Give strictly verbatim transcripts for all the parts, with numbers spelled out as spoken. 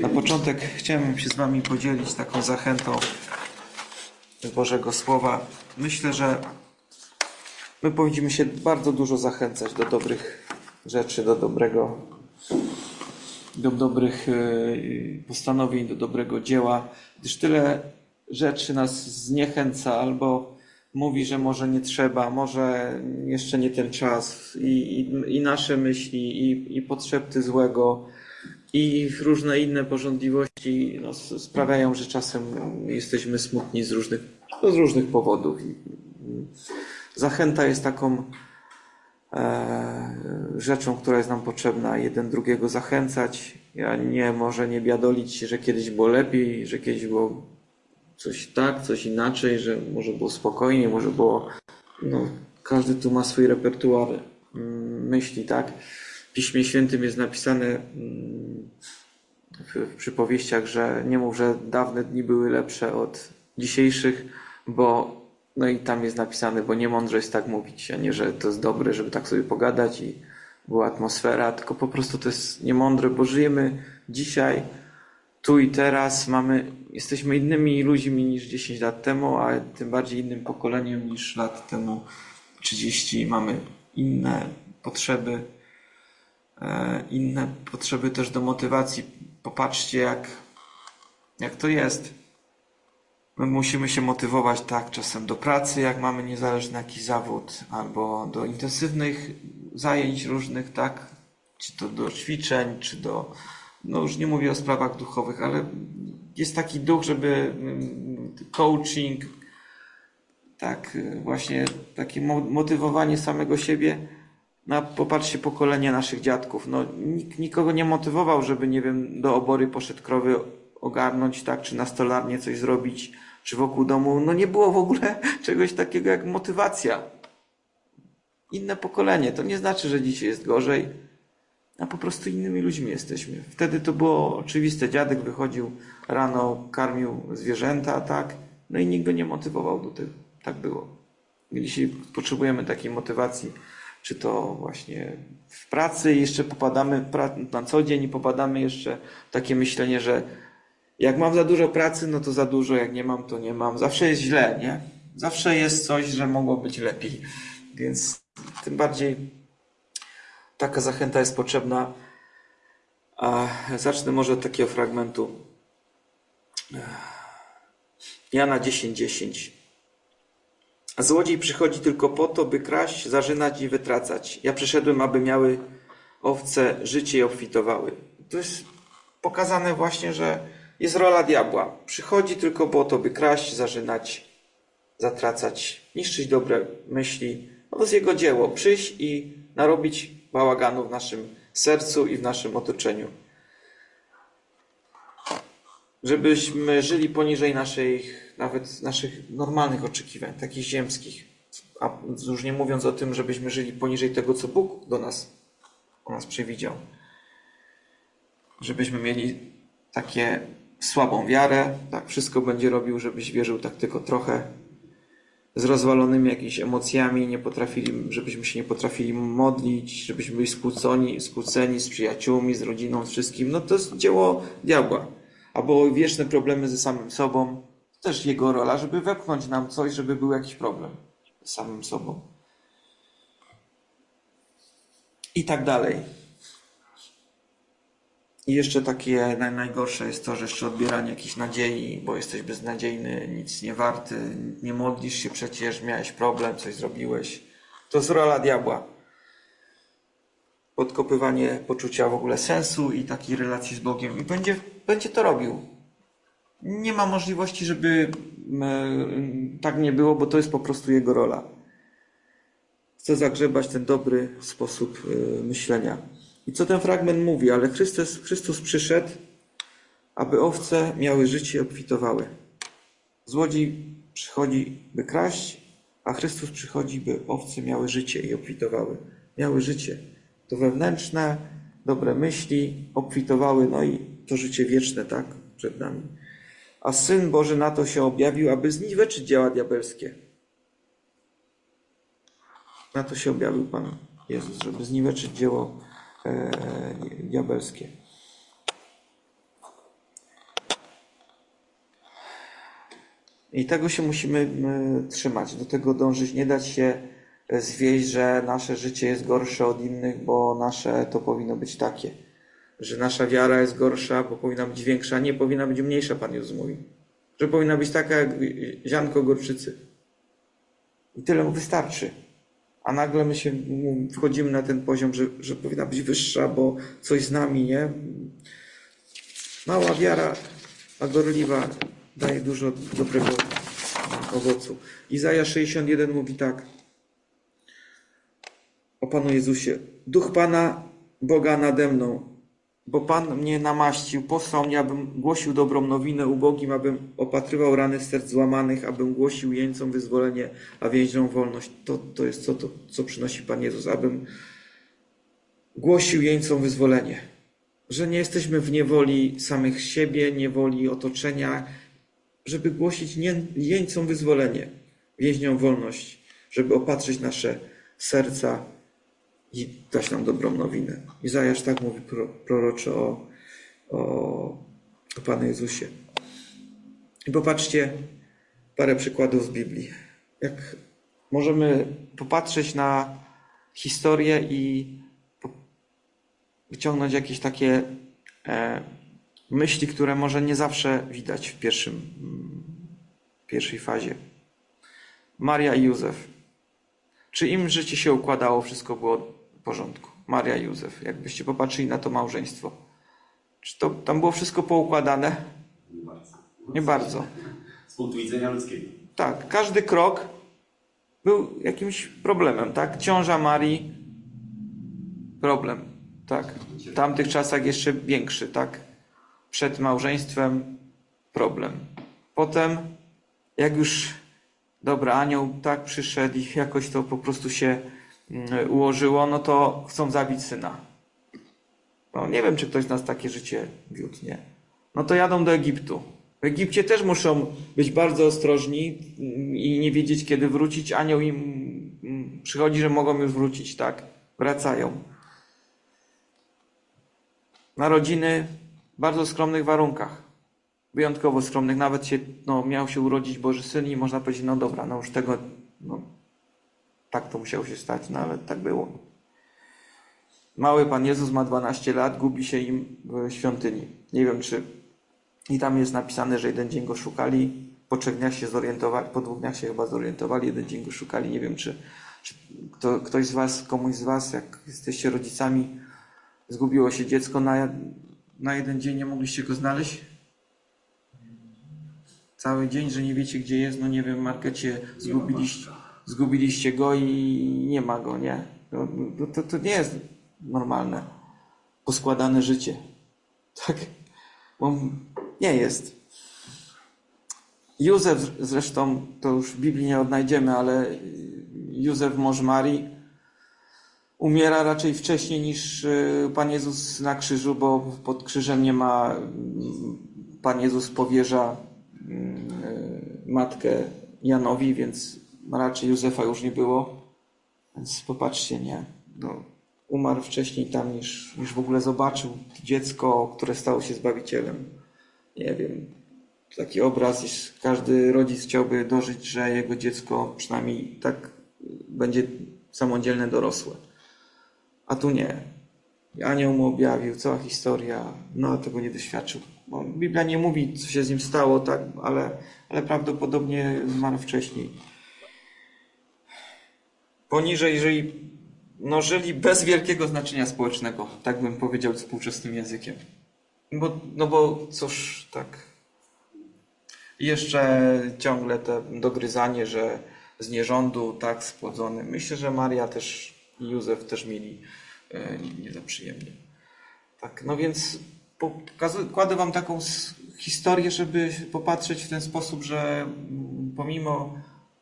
Na początek chciałem się z Wami podzielić taką zachętą z Bożego Słowa. Myślę, że my powinniśmy się bardzo dużo zachęcać do dobrych rzeczy, do dobrego, do dobrych postanowień, do dobrego dzieła, gdyż tyle rzeczy nas zniechęca albo mówi, że może nie trzeba, może jeszcze nie ten czas i, i, i nasze myśli i, i potrzeby złego i różne inne pożądliwości no, sprawiają, że czasem jesteśmy smutni z różnych, no, z różnych powodów. Zachęta jest taką e, rzeczą, która jest nam potrzebna, jeden drugiego zachęcać. Ja nie może nie biadolić się, że kiedyś było lepiej, że kiedyś było coś tak, coś inaczej, że może było spokojniej, może było, no, każdy tu ma swój repertuar myśli, tak? W Piśmie Świętym jest napisane w, w przypowieściach, że nie mów, że dawne dni były lepsze od dzisiejszych, bo no i tam jest napisane, bo nie mądrze jest tak mówić, a nie, że to jest dobre, żeby tak sobie pogadać i była atmosfera, tylko po prostu to jest niemądre, bo żyjemy dzisiaj, tu i teraz, mamy, jesteśmy innymi ludźmi niż dziesięć lat temu, a tym bardziej innym pokoleniem niż lat temu trzydzieści. Mamy inne potrzeby, inne potrzeby też do motywacji. Popatrzcie, jak, jak to jest. My musimy się motywować tak czasem do pracy, jak mamy niezależny jakiś zawód, albo do intensywnych zajęć różnych, tak? Czy to do ćwiczeń, czy do... No już nie mówię o sprawach duchowych, ale jest taki duch, żeby coaching, tak, właśnie takie motywowanie samego siebie. No, popatrzcie, pokolenie naszych dziadków. No, nikt nikogo nie motywował, żeby, nie wiem, do obory poszedł krowy ogarnąć, tak, czy na stolarnię coś zrobić, czy wokół domu. No nie było w ogóle czegoś takiego jak motywacja. Inne pokolenie. To nie znaczy, że dzisiaj jest gorzej, a po prostu innymi ludźmi jesteśmy. Wtedy to było oczywiste. Dziadek wychodził rano, karmił zwierzęta, tak, no i nikt go nie motywował do tego. Tak było. Dzisiaj potrzebujemy takiej motywacji. Czy to właśnie w pracy jeszcze popadamy na co dzień i popadamy jeszcze w takie myślenie, że jak mam za dużo pracy, no to za dużo, jak nie mam, to nie mam. Zawsze jest źle, nie? Zawsze jest coś, że mogło być lepiej. Więc tym bardziej taka zachęta jest potrzebna. A zacznę może od takiego fragmentu. Jana dziesięć dziesięć. A złodziej przychodzi tylko po to, by kraść, zarzynać i wytracać. Ja przyszedłem, aby miały owce życie i obfitowały. To jest pokazane właśnie, że jest rola diabła. Przychodzi tylko po to, by kraść, zarzynać, zatracać, niszczyć dobre myśli. No to jest jego dzieło. Przyjść i narobić bałaganu w naszym sercu i w naszym otoczeniu. Żebyśmy żyli poniżej naszych, nawet naszych normalnych oczekiwań, takich ziemskich. A już nie mówiąc o tym, żebyśmy żyli poniżej tego, co Bóg do nas, o nas przewidział. Żebyśmy mieli takie słabą wiarę, tak wszystko będzie robił, żebyś wierzył tak tylko trochę, z rozwalonymi jakimiś emocjami, nie potrafili, żebyśmy się nie potrafili modlić, żebyśmy byli skłóceni, skłóceni z przyjaciółmi, z rodziną, z wszystkim. No to jest dzieło diabła. Albo wieczne problemy ze samym sobą. To też jego rola, żeby wepchnąć nam coś, żeby był jakiś problem z samym sobą. I tak dalej. I jeszcze takie najgorsze jest to, że jeszcze odbieranie jakiejś nadziei, bo jesteś beznadziejny, nic nie warty, nie modlisz się przecież, miałeś problem, coś zrobiłeś. To jest rola diabła. Podkopywanie poczucia w ogóle sensu i takiej relacji z Bogiem. I będzie, będzie to robił. Nie ma możliwości, żeby tak nie było, bo to jest po prostu jego rola. Chce zagrzebać ten dobry sposób myślenia. I co ten fragment mówi? Ale Chrystus, Chrystus przyszedł, aby owce miały życie i obfitowały. Złodziej przychodzi, by kraść, a Chrystus przychodzi, by owce miały życie i obfitowały. Miały życie. To wewnętrzne, dobre myśli obfitowały, no i to życie wieczne, tak, przed nami. A Syn Boży na to się objawił, aby zniweczyć dzieła diabelskie. Na to się objawił Pan Jezus, żeby zniweczyć dzieło e, diabelskie. I tego się musimy trzymać, do tego dążyć, nie dać się zwieść, że nasze życie jest gorsze od innych, bo nasze to powinno być takie. Że nasza wiara jest gorsza, bo powinna być większa, nie powinna być mniejsza, Pan Jezus mówi. Że powinna być taka jak ziarnko gorczycy. I tyle mu wystarczy. A nagle my się wchodzimy na ten poziom, że, że powinna być wyższa, bo coś z nami, nie? Mała wiara, a gorliwa daje dużo dobrego owocu. Izajasz sześćdziesiąt jeden mówi tak o Panu Jezusie. Duch Pana Boga nade mną, bo Pan mnie namaścił, posłał mnie, abym głosił dobrą nowinę ubogim, abym opatrywał rany serc złamanych, abym głosił jeńcom wyzwolenie, a więźniom wolność. To, to jest co, to, co przynosi Pan Jezus, abym głosił jeńcom wyzwolenie. Że nie jesteśmy w niewoli samych siebie, niewoli otoczenia, żeby głosić jeńcom wyzwolenie, więźniom wolność, żeby opatrzyć nasze serca i dać nam dobrą nowinę. Izajasz tak mówi proroczo o, o, o Panu Jezusie. I popatrzcie parę przykładów z Biblii. Jak możemy popatrzeć na historię i wyciągnąć jakieś takie e, myśli, które może nie zawsze widać w pierwszym, pierwszej fazie. Maria i Józef. Czy im życie się układało, wszystko było w porządku? Maria i Józef. Jakbyście popatrzyli na to małżeństwo. Czy to tam było wszystko poukładane? Nie bardzo. Nie bardzo. Z punktu widzenia ludzkiego. Tak, każdy krok był jakimś problemem, tak? Ciąża Marii, problem, tak? W tamtych czasach jeszcze większy, tak? Przed małżeństwem problem. Potem, jak już dobra, anioł tak przyszedł i jakoś to po prostu się ułożyło, no to chcą zabić syna. No nie wiem, czy ktoś z nas takie życie wiódł, nie? No to jadą do Egiptu. W Egipcie też muszą być bardzo ostrożni i nie wiedzieć, kiedy wrócić. Anioł im przychodzi, że mogą już wrócić, tak? Wracają. Narodziny w bardzo skromnych warunkach. Wyjątkowo skromnych. Nawet się, no, miał się urodzić Boży Syn i można powiedzieć, no dobra, no już tego, no, tak to musiało się stać, no ale tak było. Mały Pan Jezus ma dwanaście lat, gubi się im w świątyni. Nie wiem, czy... I tam jest napisane, że jeden dzień go szukali, po trzech dniach się zorientowali, po dwóch dniach się chyba zorientowali, jeden dzień go szukali. Nie wiem, czy, czy kto, ktoś z was, komuś z was, jak jesteście rodzicami, zgubiło się dziecko na, na jeden dzień, nie mogliście go znaleźć? Cały dzień, że nie wiecie, gdzie jest, no nie wiem, w markecie zgubiliście, zgubiliście go i nie ma go, nie? To, to, to nie jest normalne, poskładane życie. Tak? Bo nie jest. Józef zresztą, to już w Biblii nie odnajdziemy, ale Józef, mąż Marii, umiera raczej wcześniej niż Pan Jezus na krzyżu, bo pod krzyżem nie ma, Pan Jezus powierza matkę Janowi, więc raczej Józefa już nie było. Więc popatrzcie, nie. No, umarł wcześniej tam niż, niż w ogóle zobaczył dziecko, które stało się Zbawicielem. Nie wiem, taki obraz, iż każdy rodzic chciałby dożyć, że jego dziecko przynajmniej tak będzie samodzielne, dorosłe. A tu nie. Anioł mu objawił, cała historia, no tego nie doświadczył. Bo Biblia nie mówi, co się z nim stało, tak, ale, ale prawdopodobnie zmarł wcześniej. Poniżej, jeżeli no, żyli bez wielkiego znaczenia społecznego, tak bym powiedział współczesnym językiem. Bo, no bo cóż, tak. I jeszcze ciągle to dogryzanie, że z nierządu tak spłodzony. Myślę, że Maria też i Józef też mieli e, nie za przyjemnie. Tak, no więc kładę wam taką historię, żeby popatrzeć w ten sposób, że pomimo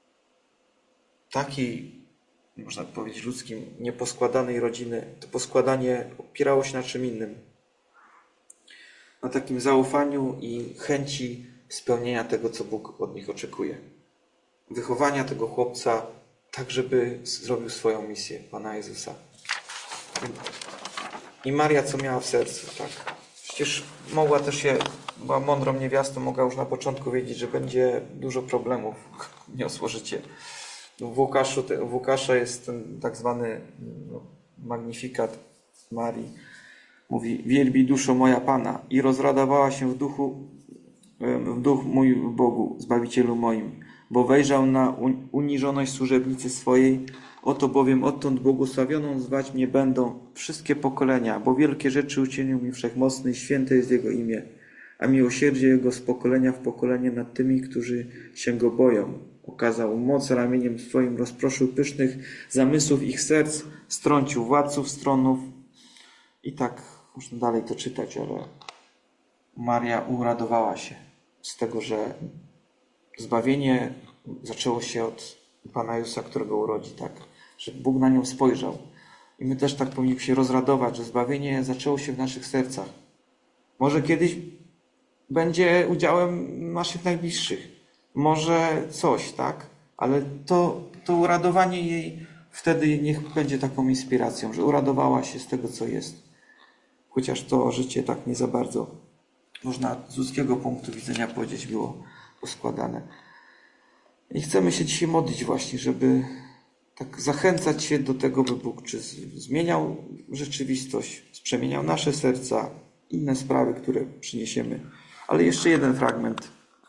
takiej, można powiedzieć ludzkim, nieposkładanej rodziny, to poskładanie opierało się na czym innym. Na takim zaufaniu i chęci spełnienia tego, co Bóg od nich oczekuje. Wychowania tego chłopca tak, żeby zrobił swoją misję Pana Jezusa. I Maria, co miała w sercu, tak? Przecież mogła też się, była mądrą niewiastą, mogła już na początku wiedzieć, że będzie dużo problemów niosło życie. W Łukaszu, w Łukasza jest ten tak zwany no, magnifikat Marii. Mówi: wielbi duszo moja Pana i rozradowała się w duchu, w duch mój w Bogu, Zbawicielu moim, bo wejrzał na uniżoność służebnicy swojej. Oto bowiem odtąd błogosławioną zwać mnie będą wszystkie pokolenia, bo wielkie rzeczy uczynił mi Wszechmocny i święte jest Jego imię, a miłosierdzie Jego z pokolenia w pokolenie nad tymi, którzy się Go boją. Okazał moc ramieniem swoim, rozproszył pysznych zamysłów ich serc, strącił władców stronów. I tak można dalej to czytać, ale Maria uradowała się z tego, że zbawienie zaczęło się od Pana Jezusa, którego urodzi, tak? Że Bóg na nią spojrzał. I my też tak powinniśmy się rozradować, że zbawienie zaczęło się w naszych sercach. Może kiedyś będzie udziałem naszych najbliższych. Może coś, tak? Ale to, to uradowanie jej wtedy niech będzie taką inspiracją, że uradowała się z tego, co jest. Chociaż to życie tak nie za bardzo, można z ludzkiego punktu widzenia powiedzieć, było poskładane. I chcemy się dzisiaj modlić właśnie, żeby tak zachęcać się do tego, by Bóg czy zmieniał rzeczywistość, przemieniał nasze serca, inne sprawy, które przyniesiemy. Ale jeszcze jeden fragment.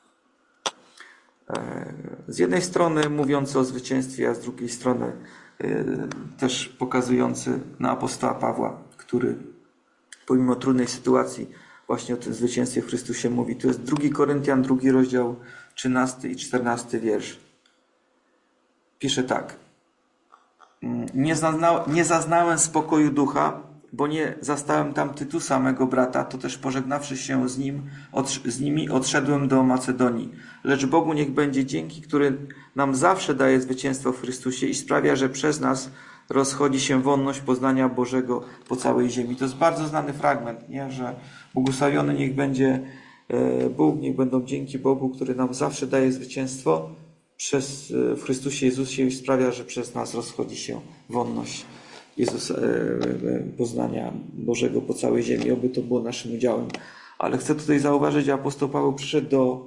Z jednej strony mówiący o zwycięstwie, a z drugiej strony też pokazujący na apostoła Pawła, który pomimo trudnej sytuacji właśnie o tym zwycięstwie w Chrystusie mówi. To jest drugi Koryntian, drugi rozdział, trzynasty i czternasty wiersz. Pisze tak. Nie, zazna, nie zaznałem spokoju ducha, bo nie zastałem tam Tytusa, mego brata, to też pożegnawszy się z nim, od, z nimi odszedłem do Macedonii. Lecz Bogu niech będzie dzięki, który nam zawsze daje zwycięstwo w Chrystusie i sprawia, że przez nas rozchodzi się wonność poznania Bożego po całej ziemi. To jest bardzo znany fragment, nie? Że błogosławiony niech będzie Bóg, niech będą dzięki Bogu, który nam zawsze daje zwycięstwo przez, w Chrystusie Jezusie i sprawia, że przez nas rozchodzi się wonność Jezus, poznania Bożego po całej ziemi. Oby to było naszym udziałem. Ale chcę tutaj zauważyć, że apostoł Paweł przyszedł do,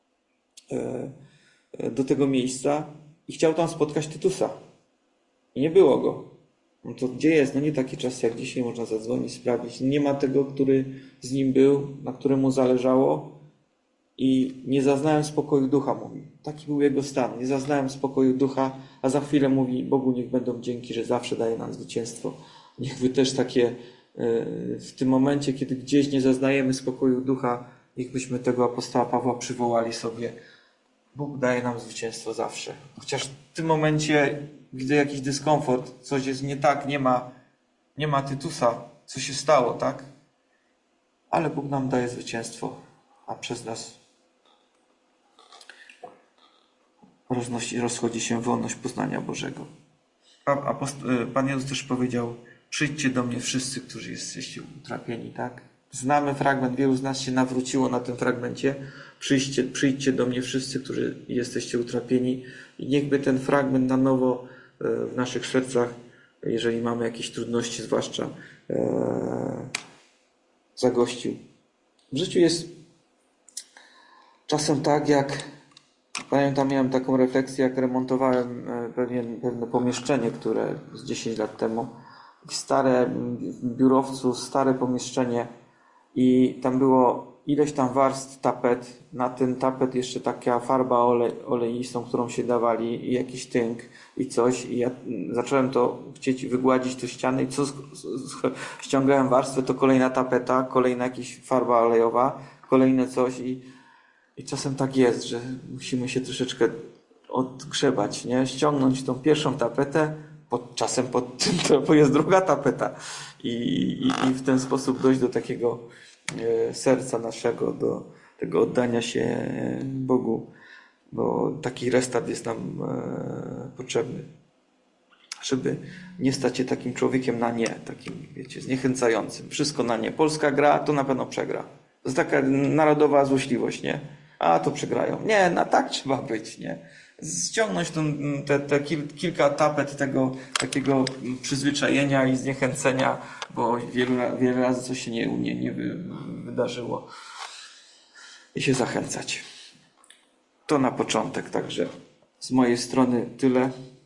do tego miejsca i chciał tam spotkać Tytusa. I nie było go. No to gdzie jest? No nie taki czas jak dzisiaj, można zadzwonić, sprawdzić. Nie ma tego, który z nim był, na którym mu zależało i nie zaznałem spokoju ducha, mówi. Taki był jego stan. Nie zaznałem spokoju ducha, a za chwilę mówi: Bogu niech będą dzięki, że zawsze daje nam zwycięstwo. Niech wy też takie w tym momencie, kiedy gdzieś nie zaznajemy spokoju ducha, niech byśmy tego apostoła Pawła przywołali sobie. Bóg daje nam zwycięstwo zawsze. Chociaż w tym momencie, gdy jakiś dyskomfort, coś jest nie tak, nie ma, nie ma Tytusa, co się stało, tak? Ale Bóg nam daje zwycięstwo, a przez nas roznosi, rozchodzi się wolność poznania Bożego. Pan Jezus też powiedział: przyjdźcie do mnie wszyscy, którzy jesteście utrapieni, tak? Znamy fragment, wielu z nas się nawróciło na tym fragmencie. Przyjdźcie, przyjdźcie do mnie wszyscy, którzy jesteście utrapieni. I niechby ten fragment na nowo w naszych sercach, jeżeli mamy jakieś trudności, zwłaszcza e, zagościł. W życiu jest czasem tak, jak pamiętam, miałem taką refleksję, jak remontowałem pewien, pewne pomieszczenie, które z dziesięć lat temu, stare, w biurowcu, stare pomieszczenie i tam było ileś tam warstw tapet, na ten tapet jeszcze taka farba olej, oleistą, którą się dawali i jakiś tynk i coś i ja zacząłem to chcieć wygładzić tę ścianę i co ściągałem warstwę, to kolejna tapeta, kolejna jakaś farba olejowa, kolejne coś i, i czasem tak jest, że musimy się troszeczkę odgrzebać, nie? Ściągnąć tą pierwszą tapetę, pod, czasem pod tym to jest druga tapeta i, i, i w ten sposób dojść do takiego serca naszego, do tego oddania się Bogu, bo taki restart jest nam potrzebny, żeby nie stać się takim człowiekiem na nie, takim, wiecie, zniechęcającym. Wszystko na nie. Polska gra, to na pewno przegra. To jest taka narodowa złośliwość, nie? A to przegrają. Nie, no tak trzeba być, nie? Ściągnąć tą, te, te kil, kilka tapet tego takiego przyzwyczajenia i zniechęcenia, bo wielu, wiele razy coś się nie, nie, nie wy, wydarzyło. I się zachęcać. To na początek, także z mojej strony tyle.